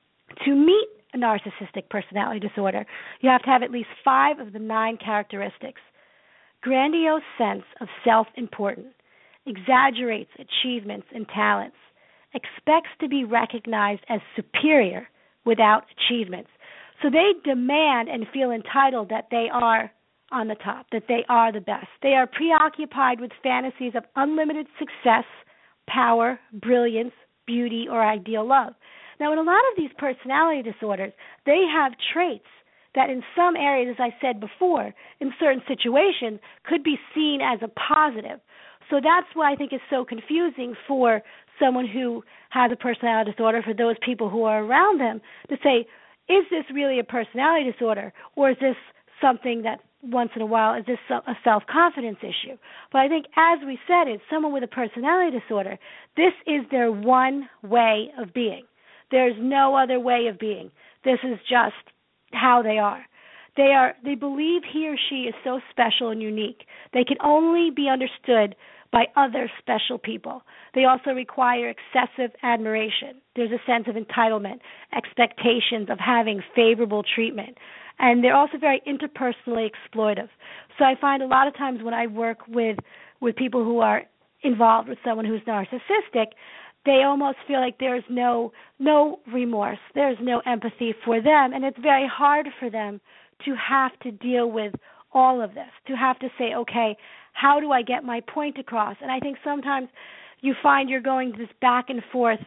To meet a narcissistic personality disorder, you have to have at least five of the nine characteristics. Grandiose sense of self-importance, exaggerates achievements and talents, expects to be recognized as superior without achievements. So they demand and feel entitled that they are on the top, that they are the best. They are preoccupied with fantasies of unlimited success, power, brilliance, beauty, or ideal love. Now, in a lot of these personality disorders, they have traits that in some areas, as I said before, in certain situations, could be seen as a positive. So that's why I think it's so confusing for someone who has a personality disorder, for those people who are around them, to say, is this really a personality disorder, or is this something that once in a while, is this a self-confidence issue? But I think, as we said, it's someone with a personality disorder, this is their one way of being. There's no other way of being. This is just how they are. They are. They believe he or she is so special and unique. They can only be understood by other special people. They also require excessive admiration. There's a sense of entitlement, expectations of having favorable treatment. And they're also very interpersonally exploitive. So I find a lot of times when I work with, with people who are involved with someone who's narcissistic, they almost feel like there's no no remorse, there's no empathy for them, and it's very hard for them to have to deal with all of this, to have to say, okay, how do I get my point across? And I think sometimes you find you're going this back and forth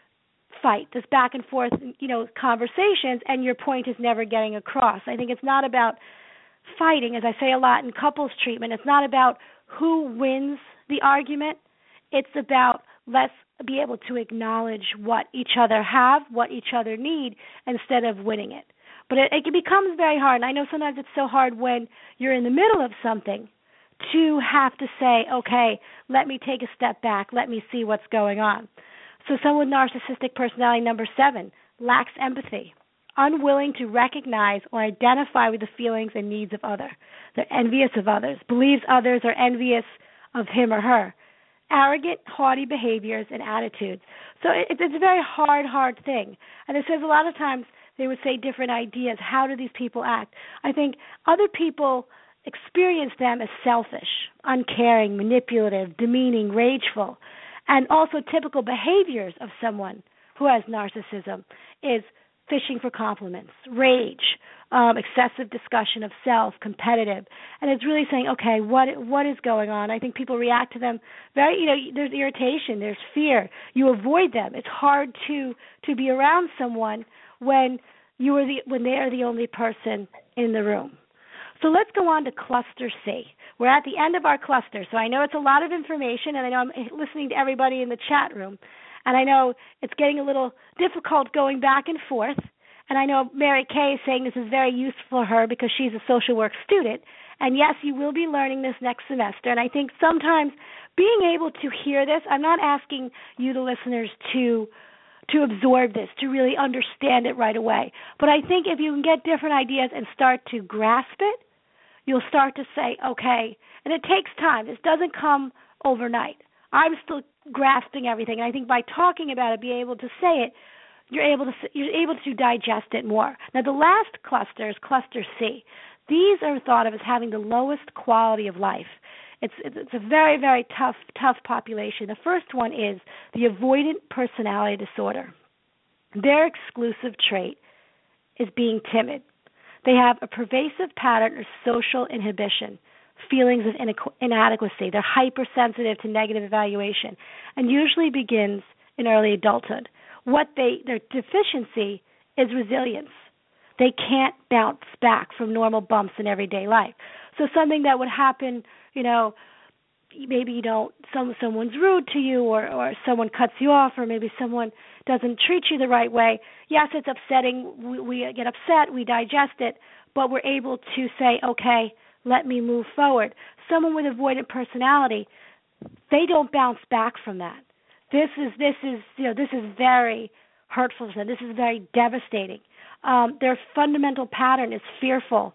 fight, this back and forth, you know, conversations, and your point is never getting across. I think it's not about fighting, as I say a lot in couples treatment. It's not about who wins the argument. It's about let's be able to acknowledge what each other have, what each other need, instead of winning it. But it, it becomes very hard, and I know sometimes it's so hard when you're in the middle of something to have to say, okay, let me take a step back, let me see what's going on. So someone with narcissistic personality number seven lacks empathy, unwilling to recognize or identify with the feelings and needs of others. They're envious of others, believes others are envious of him or her. Arrogant, haughty behaviors and attitudes. So it, it's a very hard, hard thing. And it says a lot of times they would say different ideas. How do these people act? I think other people experience them as selfish, uncaring, manipulative, demeaning, rageful. And also typical behaviors of someone who has narcissism is fishing for compliments, rage, um, excessive discussion of self, competitive. And it's really saying, okay, what what is going on? I think people react to them very, you know, there's irritation, there's fear. You avoid them. It's hard to to be around someone when you are the when they are the only person in the room. So let's go on to cluster C. We're at the end of our cluster, so I know it's a lot of information, and I know I'm listening to everybody in the chat room, and I know it's getting a little difficult going back and forth, and I know Mary Kay is saying this is very useful for her because she's a social work student, and yes, you will be learning this next semester, and I think sometimes being able to hear this, I'm not asking you, the listeners, to to absorb this, to really understand it right away, but I think if you can get different ideas and start to grasp it, you'll start to say, okay, and it takes time. This doesn't come overnight. I'm still grasping everything, and I think by talking about it, being able to say it, you're able to you're able to digest it more. Now, the last cluster is cluster C. These are thought of as having the lowest quality of life. It's it's a very, very tough, tough population. The first one is the avoidant personality disorder. Their exclusive trait is being timid. They have a pervasive pattern of social inhibition, feelings of inadequacy. They're hypersensitive to negative evaluation, and usually begins in early adulthood. What they their deficiency is resilience. They can't bounce back from normal bumps in everyday life. So something that would happen, you know, maybe you don't, some someone's rude to you, or, or someone cuts you off, or maybe someone doesn't treat you the right way. Yes, it's upsetting. We, we get upset. We digest it, but we're able to say, okay, let me move forward. Someone with avoidant personality, they don't bounce back from that. This is this is you know this is very hurtful to them. This is very devastating. Um, their fundamental pattern is fearful,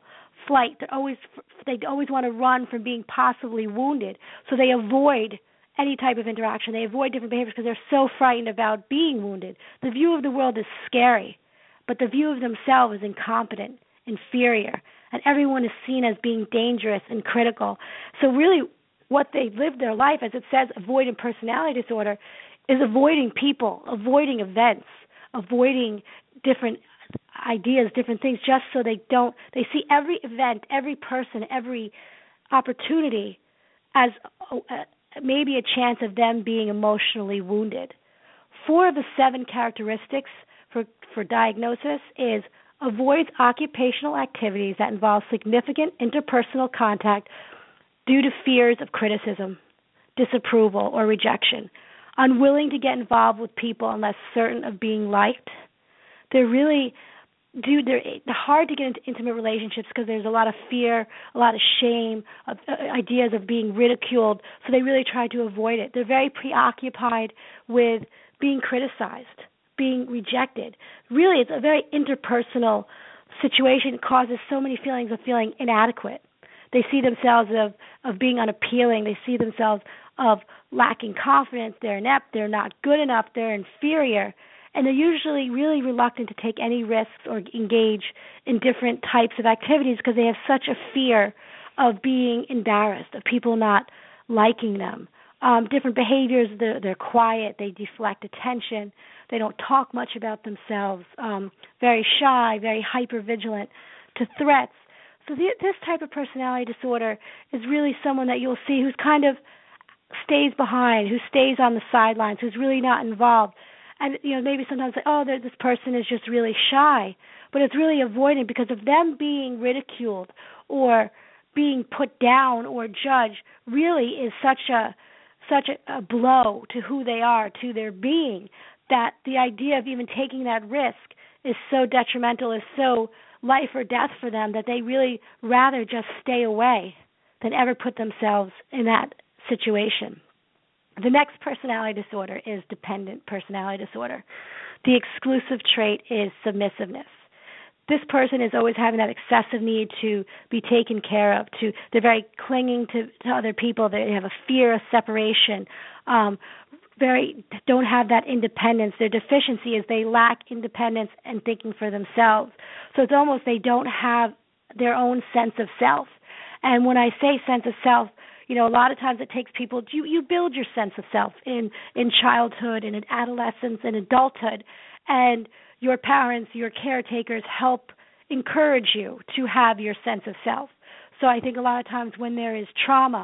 flight. They're always they always want to run from being possibly wounded, so they avoid any type of interaction. They avoid different behaviors because they're so frightened about being wounded. The view of the world is scary, but the view of themselves is incompetent, inferior, and everyone is seen as being dangerous and critical. So really what they live their life, as it says, avoidant personality disorder, is avoiding people, avoiding events, avoiding different ideas, different things, just so they don't, they see every event, every person, every opportunity as a, a, maybe a chance of them being emotionally wounded. Four of the seven characteristics for, for diagnosis is avoids occupational activities that involve significant interpersonal contact due to fears of criticism, disapproval, or rejection, unwilling to get involved with people unless certain of being liked. They're really do they're hard to get into intimate relationships because there's a lot of fear, a lot of shame, of, uh, ideas of being ridiculed, so they really try to avoid it. They're very preoccupied with being criticized, being rejected. Really, it's a very interpersonal situation. It causes so many feelings of feeling inadequate. They see themselves of, of being unappealing. They see themselves of lacking confidence. They're inept. They're not good enough. They're inferior. And they're usually really reluctant to take any risks or engage in different types of activities because they have such a fear of being embarrassed, of people not liking them. Um, different behaviors, they're, they're quiet, they deflect attention, they don't talk much about themselves, um, very shy, very hypervigilant to threats. So the, this type of personality disorder is really someone that you'll see who's kind of stays behind, who stays on the sidelines, who's really not involved. And, you know, maybe sometimes say, oh, this person is just really shy. But it's really avoiding because of them being ridiculed or being put down or judged really is such a such a, a blow to who they are, to their being, that the idea of even taking that risk is so detrimental, is so life or death for them that they really rather just stay away than ever put themselves in that situation. The next personality disorder is dependent personality disorder. The exclusive trait is submissiveness. This person is always having that excessive need to be taken care of. To they're very clinging to, to other people. They have a fear of separation. Um, very don't have that independence. Their deficiency is they lack independence and thinking for themselves. So it's almost they don't have their own sense of self. And when I say sense of self, you know, a lot of times it takes people, you, you build your sense of self in, in childhood and in adolescence and adulthood, and your parents, your caretakers help encourage you to have your sense of self. So I think a lot of times when there is trauma,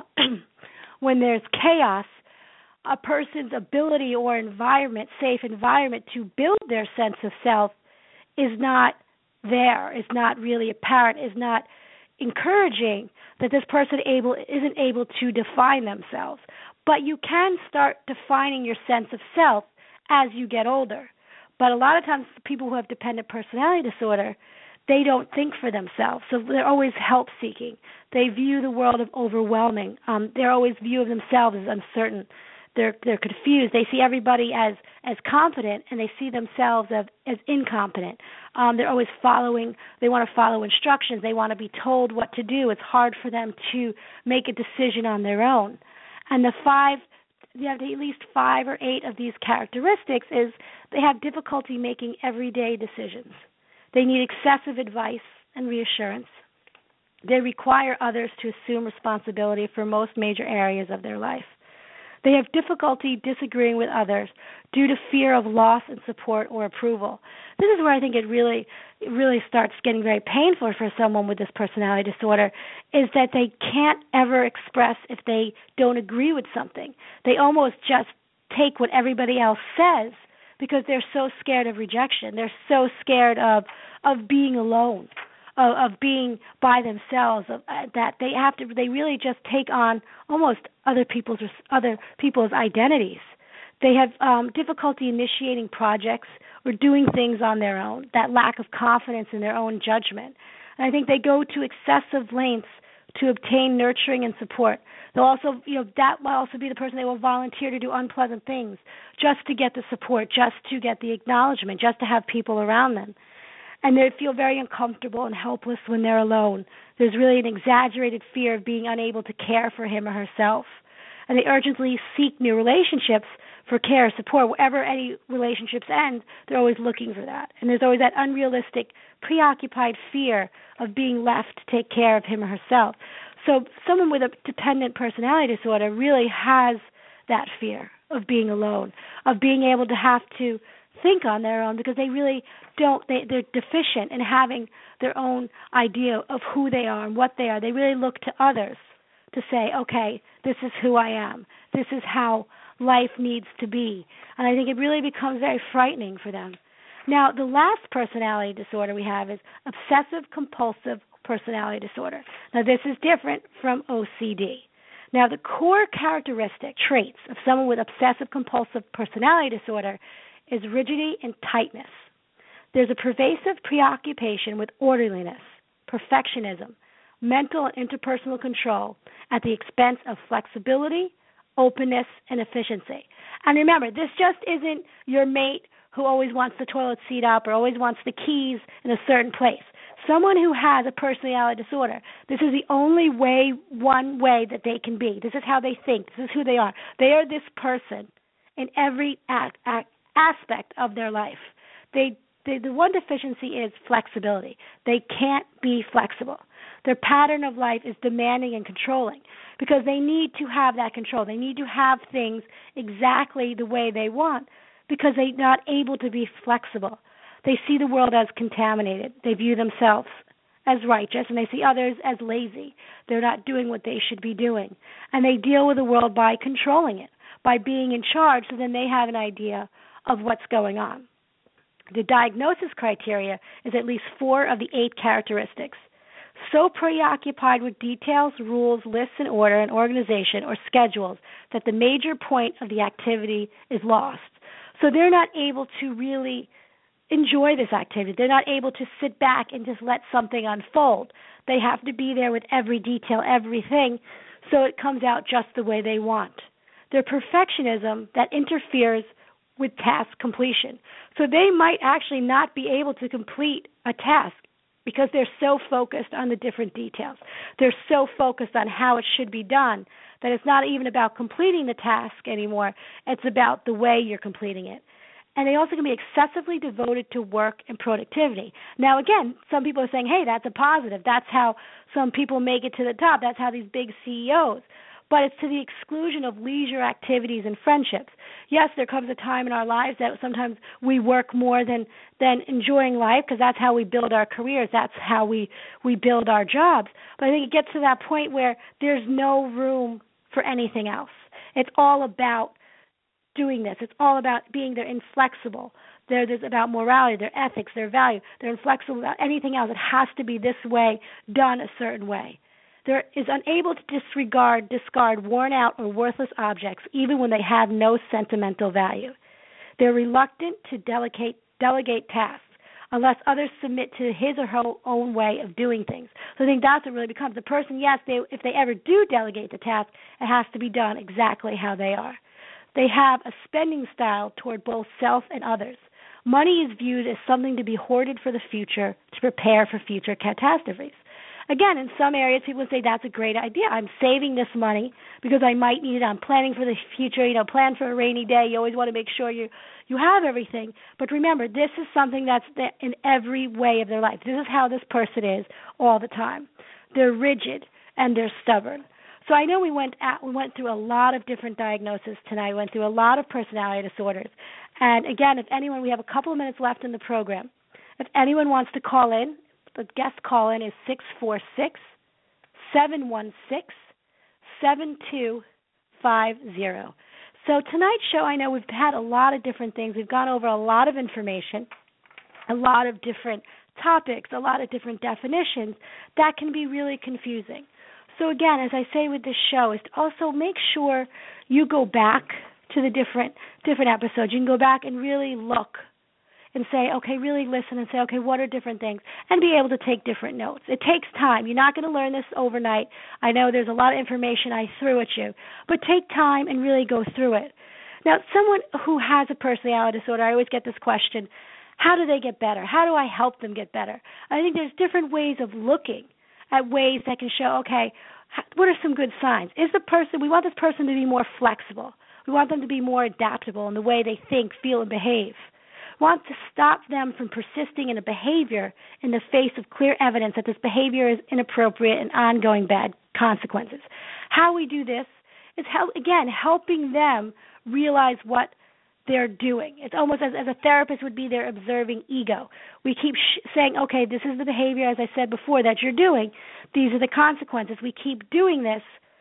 when there's chaos, a person's ability or environment, safe environment to build their sense of self is not there, is not really apparent, is not encouraging that this person able isn't able to define themselves. But you can start defining your sense of self as you get older. But a lot of times people who have dependent personality disorder, they don't think for themselves. So they're always help-seeking. They view the world as overwhelming. Um, their always view of themselves is uncertain. They're they're confused. They see everybody as as competent, and they see themselves as, as incompetent. Um, they're always following. They want to follow instructions. They want to be told what to do. It's hard for them to make a decision on their own. And the five, you have at least five or eight of these characteristics is they have difficulty making everyday decisions. They need excessive advice and reassurance. They require others to assume responsibility for most major areas of their life. They have difficulty disagreeing with others due to fear of loss and support or approval. This is where I think it really, it really starts getting very painful for someone with this personality disorder, is that they can't ever express if they don't agree with something. They almost just take what everybody else says because they're so scared of rejection. They're so scared of of being alone, of, of being by themselves, of, uh, that they have to. They really just take on almost other people's other people's identities. They have um, difficulty initiating projects or doing things on their own. That lack of confidence in their own judgment, and I think they go to excessive lengths to obtain nurturing and support. They'll also, you know, that will also be the person they will volunteer to do unpleasant things just to get the support, just to get the acknowledgement, just to have people around them. And they feel very uncomfortable and helpless when they're alone. There's really an exaggerated fear of being unable to care for him or herself. And they urgently seek new relationships for care, support. Wherever any relationships end, they're always looking for that. And there's always that unrealistic, preoccupied fear of being left to take care of him or herself. So someone with a dependent personality disorder really has that fear of being alone, of being able to have to think on their own, because they really don't, they, they're deficient in having their own idea of who they are and what they are. They really look to others to say, okay, this is who I am. This is how life needs to be. And I think it really becomes very frightening for them. Now, the last personality disorder we have is obsessive-compulsive personality disorder. Now, this is different from O C D. Now, the core characteristic traits of someone with obsessive-compulsive personality disorder is rigidity and tightness. There's a pervasive preoccupation with orderliness, perfectionism, mental and interpersonal control at the expense of flexibility, openness, and efficiency. And remember, this just isn't your mate who always wants the toilet seat up or always wants the keys in a certain place. Someone who has a personality disorder, this is the only way, one way that they can be. This is how they think. This is who they are. They are this person in every act, act, aspect of their life. They, they, the one deficiency is flexibility. They can't be flexible. Their pattern of life is demanding and controlling because they need to have that control. They need to have things exactly the way they want because they're not able to be flexible. They see the world as contaminated. They view themselves as righteous, and they see others as lazy. They're not doing what they should be doing. And they deal with the world by controlling it, by being in charge, so then they have an idea of what's going on. The diagnosis criteria is at least four of the eight characteristics. So preoccupied with details, rules, lists in order, and organization or schedules that the major point of the activity is lost. So they're not able to really enjoy this activity. They're not able to sit back and just let something unfold. They have to be there with every detail, everything, so it comes out just the way they want. Their perfectionism that interferes with task completion. So they might actually not be able to complete a task because they're so focused on the different details. They're so focused on how it should be done that it's not even about completing the task anymore. It's about the way you're completing it. And they also can be excessively devoted to work and productivity. Now, again, some people are saying, hey, that's a positive. That's how some people make it to the top. That's how these big C E Os. But it's to the exclusion of leisure activities and friendships. Yes, there comes a time in our lives that sometimes we work more than, than enjoying life because that's how we build our careers. That's how we, we build our jobs. But I think it gets to that point where there's no room for anything else. It's all about doing this. It's all about being there, inflexible. There, there's about morality, their ethics, their value. They're inflexible about anything else. It has to be this way, done a certain way. There is unable to disregard, discard worn-out or worthless objects, even when they have no sentimental value. They're reluctant to delegate, delegate tasks unless others submit to his or her own way of doing things. So I think that's what really becomes. The person, yes, they, if they ever do delegate the task, it has to be done exactly how they are. They have a spending style toward both self and others. Money is viewed as something to be hoarded for the future to prepare for future catastrophes. Again, in some areas, people say that's a great idea. I'm saving this money because I might need it. I'm planning for the future. You know, plan for a rainy day. You always want to make sure you, you have everything. But remember, this is something that's in every way of their life. This is how this person is all the time. They're rigid and they're stubborn. So I know we went at, we went through a lot of different diagnoses tonight. We went through a lot of personality disorders. And again, if anyone, we have a couple of minutes left in the program. If anyone wants to call in, the guest call-in is six four six, seven one six, seven two five zero. So tonight's show, I know we've had a lot of different things. We've gone over a lot of information, a lot of different topics, a lot of different definitions that can be really confusing. So again, as I say with this show, is to also make sure you go back to the different different episodes. You can go back and really look and say, okay, really listen and say, okay, what are different things, and be able to take different notes. It takes time. You're not going to learn this overnight. I know there's a lot of information I threw at you, but take time and really go through it. Now, someone who has a personality disorder, I always get this question, How do they get better? How do I help them get better? I think there's different ways of looking at ways that can show, okay, what are some good signs? Is the person, we want this person to be more flexible. We want them to be more adaptable in the way they think, feel, and behave. We want to stop them from persisting in a behavior in the face of clear evidence that this behavior is inappropriate and ongoing bad consequences. How we do this is, help, again, helping them realize what they're doing. It's almost as, as a therapist would be their observing ego. We keep sh- saying, okay, this is the behavior, as I said before, that you're doing. These are the consequences. We keep doing this.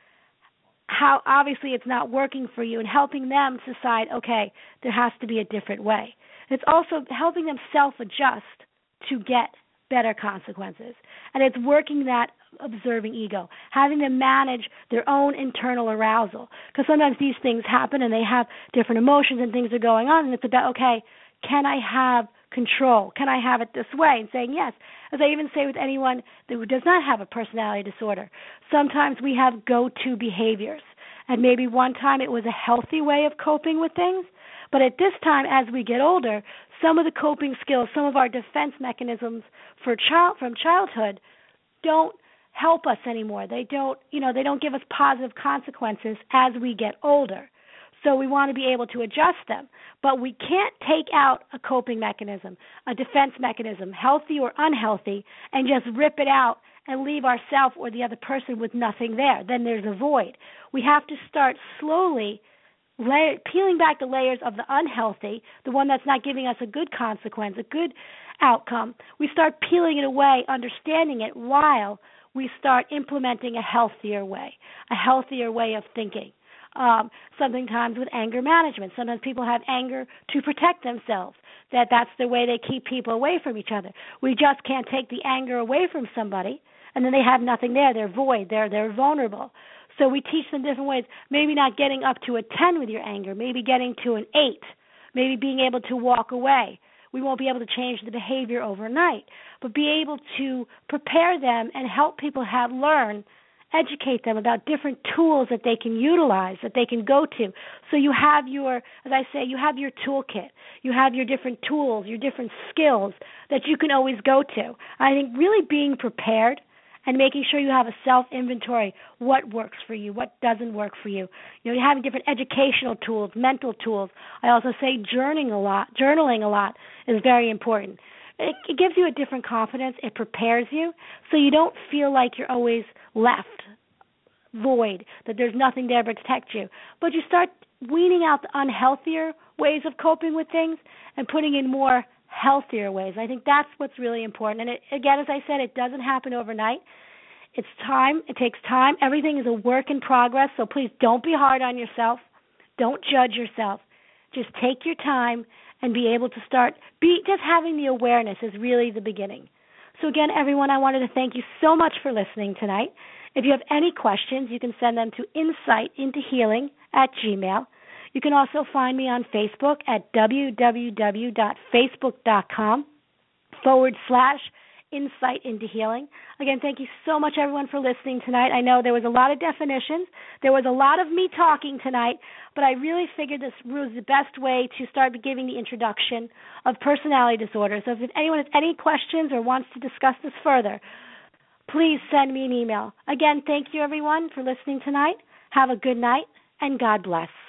How obviously it's not working for you, and helping them decide, okay, there has to be a different way. It's also helping them self-adjust to get better consequences. And it's working that observing ego, having them manage their own internal arousal. Because sometimes these things happen and they have different emotions and things are going on, and it's about, okay, can I have control? Can I have it this way? And saying yes. As I even say with anyone who does not have a personality disorder, sometimes we have go-to behaviors. And maybe one time it was a healthy way of coping with things, but at this time, as we get older, some of the coping skills, some of our defense mechanisms for child from childhood don't help us anymore. They don't, you know, they don't give us positive consequences as we get older. So we want to be able to adjust them. But we can't take out a coping mechanism, a defense mechanism, healthy or unhealthy, and just rip it out and leave ourselves or the other person with nothing there. Then there's a void. We have to start slowly layer, peeling back the layers of the unhealthy, the one that's not giving us a good consequence, a good outcome. We start peeling it away, understanding it, while we start implementing a healthier way, a healthier way of thinking. Um, sometimes with anger management. Sometimes people have anger to protect themselves, that that's the way they keep people away from each other. We just can't take the anger away from somebody, and then they have nothing there. They're void. They're, they're vulnerable. So we teach them different ways, maybe not getting up to a ten with your anger, maybe getting to an eight, maybe being able to walk away. We won't be able to change the behavior overnight, but be able to prepare them and help people have learn, educate them about different tools that they can utilize, that they can go to. So you have your, as I say, you have your toolkit. You have your different tools, your different skills that you can always go to. I think really being prepared and making sure you have a self-inventory, what works for you, what doesn't work for you. You know, having different educational tools, mental tools. I also say journaling a lot. Journaling a lot is very important. It, it gives you a different confidence. It prepares you so you don't feel like you're always left void, that there's nothing there but to protect you. But you start weaning out the unhealthier ways of coping with things and putting in more healthier ways. I think that's what's really important. And it, again, as I said, it doesn't happen overnight. It's time. It takes time. Everything is a work in progress, so please don't be hard on yourself. Don't judge yourself. Just take your time and be able to start. Be, just having the awareness is really the beginning. So again, everyone, I wanted to thank you so much for listening tonight. If you have any questions, you can send them to insight into healing at gmail. You can also find me on Facebook at www.facebook.com forward slash insight into healing. Again, thank you so much, everyone, for listening tonight. I know there was a lot of definitions. There was a lot of me talking tonight, but I really figured this was the best way to start giving the introduction of personality disorders. So if anyone has any questions or wants to discuss this further, please send me an email. Again, thank you, everyone, for listening tonight. Have a good night, and God bless.